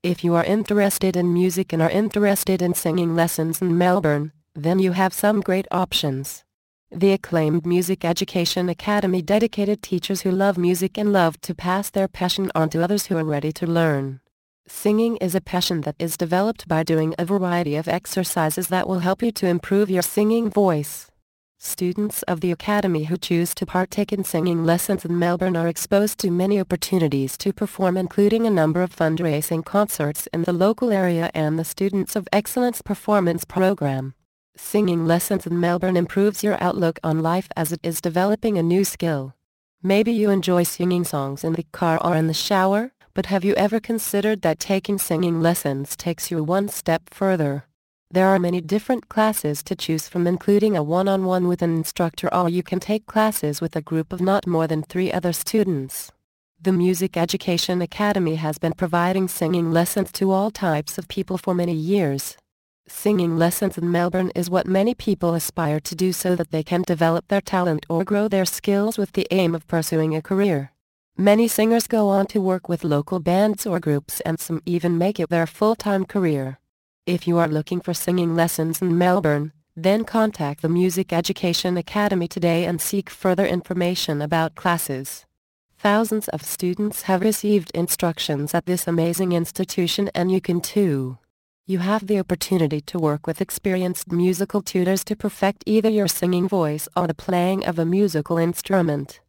If you are interested in music and are interested in singing lessons in Melbourne, then you have some great options. The acclaimed Music Education Academy dedicated teachers who love music and love to pass their passion on to others who are ready to learn. Singing is a passion that is developed by doing a variety of exercises that will help you to improve your singing voice. Students of the Academy who choose to partake in singing lessons in Melbourne are exposed to many opportunities to perform, including a number of fundraising concerts in the local area and the Students of Excellence Performance Program. Singing lessons in Melbourne improves your outlook on life as it is developing a new skill. Maybe you enjoy singing songs in the car or in the shower, but have you ever considered that taking singing lessons takes you one step further? There are many different classes to choose from, including a one-on-one with an instructor, or you can take classes with a group of not more than 3 other students. The Music Education Academy has been providing singing lessons to all types of people for many years. Singing lessons in Melbourne is what many people aspire to do so that they can develop their talent or grow their skills with the aim of pursuing a career. Many singers go on to work with local bands or groups, and some even make it their full-time career. If you are looking for singing lessons in Melbourne, then contact the Music Education Academy today and seek further information about classes. Thousands of students have received instructions at this amazing institution, and you can too. You have the opportunity to work with experienced musical tutors to perfect either your singing voice or the playing of a musical instrument.